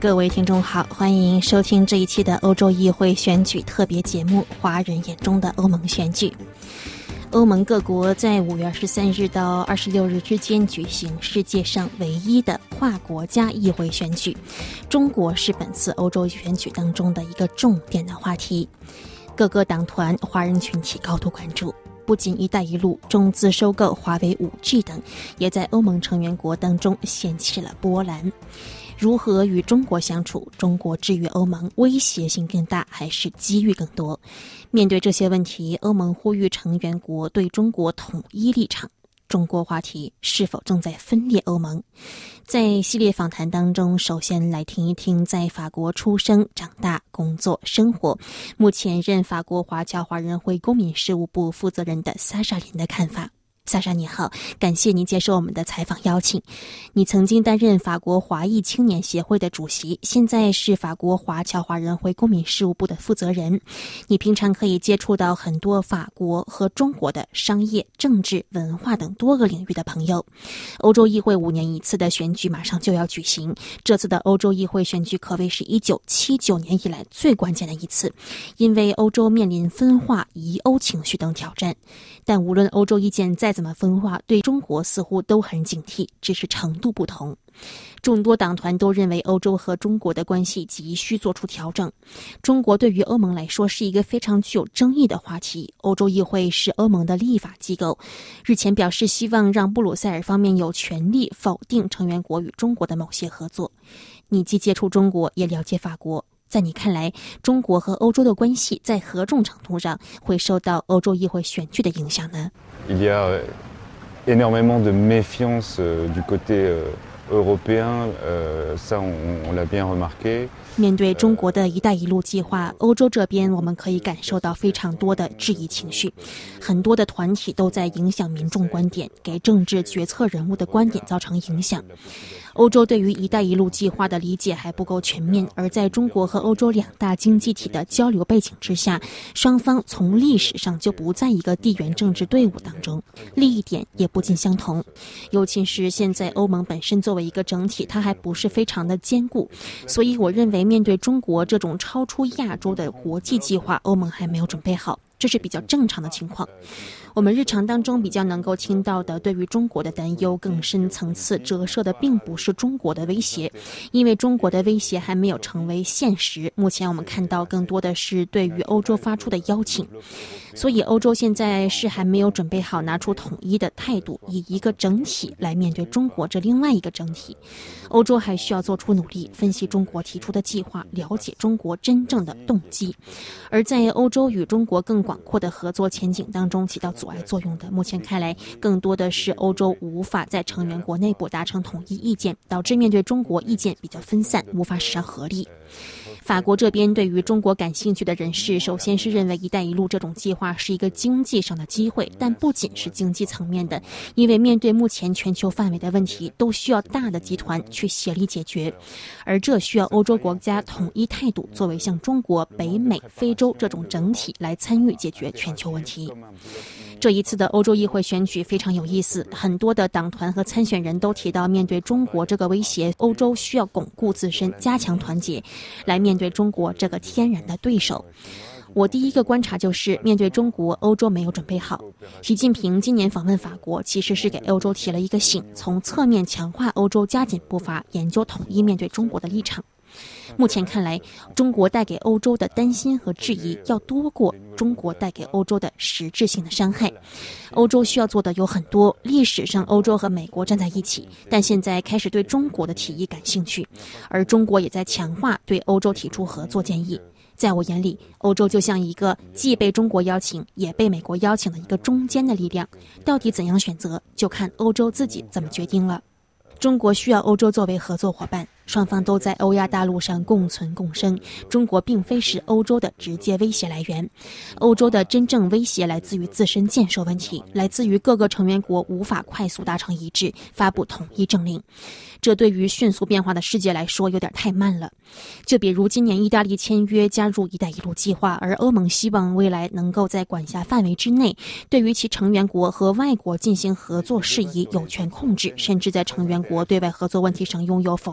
各位听众好，欢迎收听这一期的欧洲议会选举特别节目《华人眼中的欧盟选举》。欧盟各国在5月23日到26日之间举行世界上唯一的跨国家议会选举，中国是本次欧洲选举当中的一个重点的话题。各个党团、华人群体高度关注。不仅一带一路、中资收购华为 5G 等，也在欧盟成员国当中掀起了波澜。如何与中国相处？中国至于欧盟威胁性更大，还是机遇更多？面对这些问题，欧盟呼吁成员国对中国统一立场。中国话题是否正在分裂欧盟？在系列访谈当中，首先来听一听在法国出生、长大、工作、生活，目前任法国华侨华人会公民事务部负责人的萨莎琳的看法。萨莎你好，感谢您接受我们的采访邀请。你曾经担任法国华裔青年协会的主席，现在是法国华侨华人会公民事务部的负责人。你平常可以接触到很多法国和中国的商业、政治、文化等多个领域的朋友。欧洲议会5年一次的选举马上就要举行，这次的欧洲议会选举可谓是1979年以来最关键的一次，因为欧洲面临分化、疑欧情绪等挑战。但无论欧洲意见再怎么分化，对中国似乎都很警惕，只是程度不同。众多党团都认为欧洲和中国的关系急需做出调整。中国对于欧盟来说是一个非常具有争议的话题。欧洲议会是欧盟的立法机构，日前表示希望让布鲁塞尔方面有权利否定成员国与中国的某些合作。你既接触中国，也了解法国。在你看来，中国和欧洲的关系在何种程度上会受到欧洲议会选举的影响呢？ Il y a énormément de méfiance du côté européen, ça on l'a bien remarqué. 面对中国的一带一路计划，欧洲这边我们可以感受到非常多的质疑情绪，很多的团体都在影响民众观点，给政治决策人物的观点造成影响。欧洲对于一带一路计划的理解还不够全面，而在中国和欧洲两大经济体的交流背景之下，双方从历史上就不在一个地缘政治队伍当中，利益点也不尽相同。尤其是现在欧盟本身作为一个整体，它还不是非常的坚固，所以我认为面对中国这种超出亚洲的国际计划，欧盟还没有准备好，这是比较正常的情况。我们日常当中比较能够听到的对于中国的担忧，更深层次折射的并不是中国的威胁，因为中国的威胁还没有成为现实。目前我们看到更多的是对于欧洲发出的邀请，所以欧洲现在是还没有准备好拿出统一的态度，以一个整体来面对中国这另外一个整体。欧洲还需要做出努力，分析中国提出的计划，了解中国真正的动机。而在欧洲与中国更广阔的合作前景当中起到阻碍作用的，目前看来更多的是欧洲无法在成员国内部达成统一意见，导致面对中国意见比较分散，无法使上合力。法国这边对于中国感兴趣的人士，首先是认为一带一路这种计划是一个经济上的机会，但不仅是经济层面的，因为面对目前全球范围的问题，都需要大的集团去协力解决，而这需要欧洲国家统一态度，作为像中国、北美、非洲这种整体来参与解决全球问题。这一次的欧洲议会选举非常有意思，很多的党团和参选人都提到，面对中国这个威胁，欧洲需要巩固自身，加强团结，来面对中国这个天然的对手。我第一个观察就是，面对中国，欧洲没有准备好。习近平今年访问法国，其实是给欧洲提了一个醒，从侧面强化欧洲加紧步伐，研究统一面对中国的立场。目前看来，中国带给欧洲的担心和质疑要多过中国带给欧洲的实质性的伤害。欧洲需要做的有很多，历史上欧洲和美国站在一起，但现在开始对中国的提议感兴趣，而中国也在强化对欧洲提出合作建议。在我眼里，欧洲就像一个既被中国邀请也被美国邀请的一个中间的力量，到底怎样选择，就看欧洲自己怎么决定了。中国需要欧洲作为合作伙伴，双方都在欧亚大陆上共存共生，中国并非是欧洲的直接威胁来源。欧洲的真正威胁来自于自身建设问题，来自于各个成员国无法快速达成一致，发布统一政令。这对于迅速变化的世界来说有点太慢了。就比如今年意大利签约加入一带一路计划，而欧盟希望未来能够在管辖范围之内，对于其成员国和外国进行合作事宜有权控制，甚至在成员国对外合作问题上拥有否决权。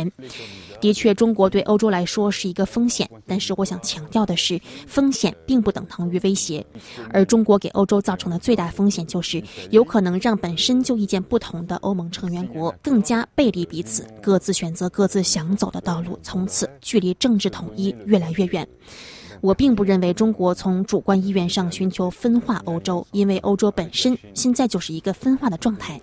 权。的确，中国对欧洲来说是一个风险，但是我想强调的是，风险并不等同于威胁。而中国给欧洲造成的最大风险就是有可能让本身就意见不同的欧盟成员国更加背离彼此，各自选择各自想走的道路，从此距离政治统一越来越远。我并不认为中国从主观意愿上寻求分化欧洲，因为欧洲本身现在就是一个分化的状态。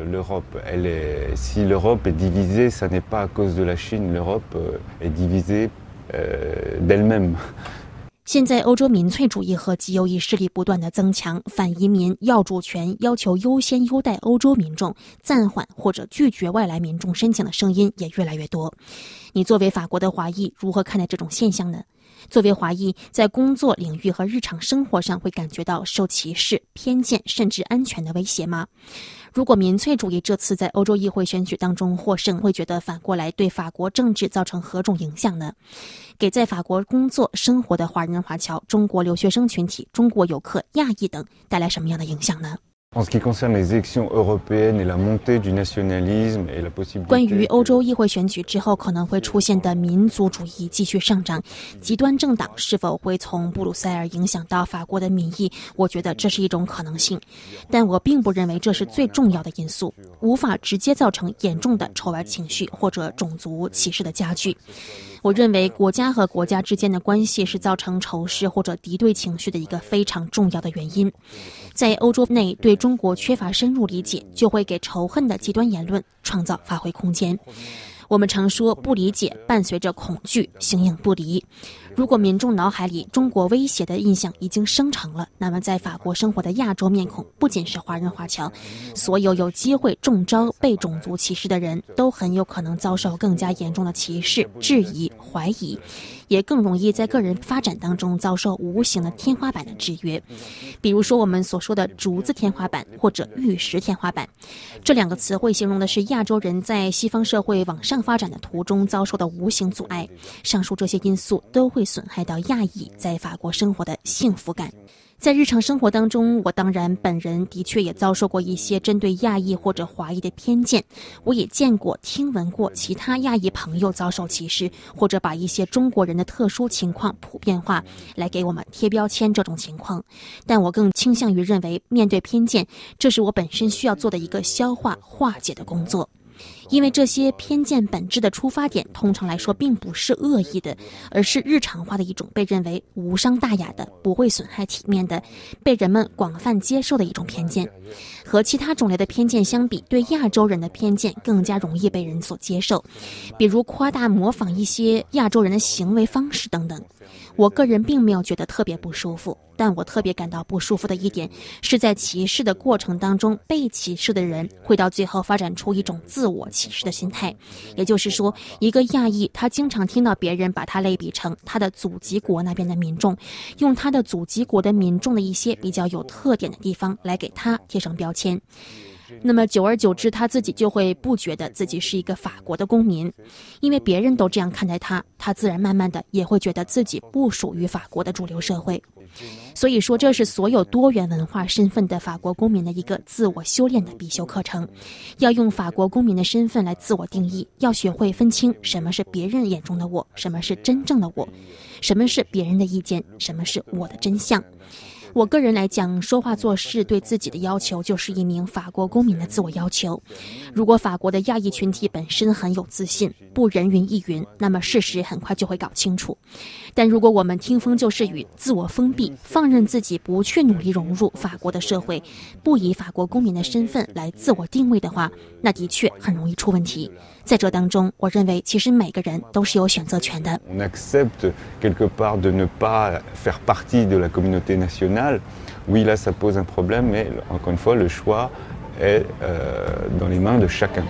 Si l'Europe est divisée, ça n'est pas à cause de la Chine. L'Europe est divisée d'elle-même. 现在欧洲民粹主义和极右翼势力不断的增强，反移民、要主权、要求优先优待欧洲民众、暂缓或者拒绝外来民众申请的声音也越来越多。你作为法国的华裔，如何看待这种现象呢？作为华裔，在工作领域和日常生活上会感觉到受歧视、偏见甚至安全的威胁吗？如果民粹主义这次在欧洲议会选举当中获胜，会觉得反过来对法国政治造成何种影响呢？给在法国工作生活的华人华侨、中国留学生群体、中国游客、亚裔等带来什么样的影响呢 En ce qui concerne les élections européennes et la montée du nationalisme et la possibilité 关于欧洲议会选举之后可能会出现的民族主义继续上涨，极端政党是否会从布鲁塞尔影响到法国的民意，我觉得这是一种可能性，但我并不认为这是最重要的因素，无法直接造成严重的仇外情绪或者种族歧视的加剧。我认为国家和国家之间的关系是造成仇视或者敌对情绪的一个非常重要的原因。在欧洲内对中国缺乏深入理解，就会给仇恨的极端言论创造发挥空间。我们常说不理解伴随着恐惧，形影不离。如果民众脑海里中国威胁的印象已经生成了，那么在法国生活的亚洲面孔不仅是华人华侨，所有有机会中招被种族歧视的人都很有可能遭受更加严重的歧视、质疑、怀疑，也更容易在个人发展当中遭受无形的天花板的制约。比如说我们所说的竹子天花板或者玉石天花板，这两个词汇形容的是亚洲人在西方社会往上发展的途中遭受的无形阻碍。上述这些因素都会损害到亚裔在法国生活的幸福感。在日常生活当中，我当然本人的确也遭受过一些针对亚裔或者华裔的偏见，我也见过、听闻过其他亚裔朋友遭受歧视，或者把一些中国人的特殊情况普遍化，来给我们贴标签这种情况。但我更倾向于认为，面对偏见，这是我本身需要做的一个消化化解的工作。因为这些偏见本质的出发点通常来说并不是恶意的，而是日常化的一种被认为无伤大雅的、不会损害体面的、被人们广泛接受的一种偏见。和其他种类的偏见相比，对亚洲人的偏见更加容易被人所接受，比如夸大模仿一些亚洲人的行为方式等等。我个人并没有觉得特别不舒服，但我特别感到不舒服的一点是在歧视的过程当中，被歧视的人会到最后发展出一种自我歧视的心态。也就是说，一个亚裔他经常听到别人把他类比成他的祖籍国那边的民众，用他的祖籍国的民众的一些比较有特点的地方来给他贴上标签。那么久而久之，他自己就会不觉得自己是一个法国的公民，因为别人都这样看待他，他自然慢慢的也会觉得自己不属于法国的主流社会。所以说，这是所有多元文化身份的法国公民的一个自我修炼的必修课程。要用法国公民的身份来自我定义，要学会分清什么是别人眼中的我，什么是真正的我，什么是别人的意见，什么是我的真相。我个人来讲，说话做事对自己的要求就是一名法国公民的自我要求。如果法国的亚裔群体本身很有自信，不人云亦云，那么事实很快就会搞清楚。但如果我们听风就是雨，自我封闭，放任自己不去努力融入法国的社会，不以法国公民的身份来自我定位的话，那的确很容易出问题。在这当中，我认为其实每个人都是有选择权的。 On accepte quelque part de ne pas faire partie de la communauté nationale. Oui, là, ça pose un problème, mais encore une fois, le choix est dans les mains de chacun.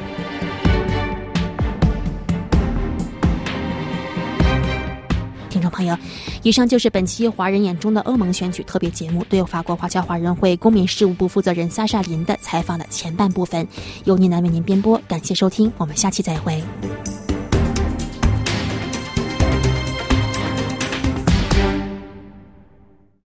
听众朋友，以上就是本期华人眼中的欧盟选举特别节目对法国华侨华人会公民事务部负责人萨莎琳的采访的前半部分，由倪楠为您编播，感谢收听，我们下期再会。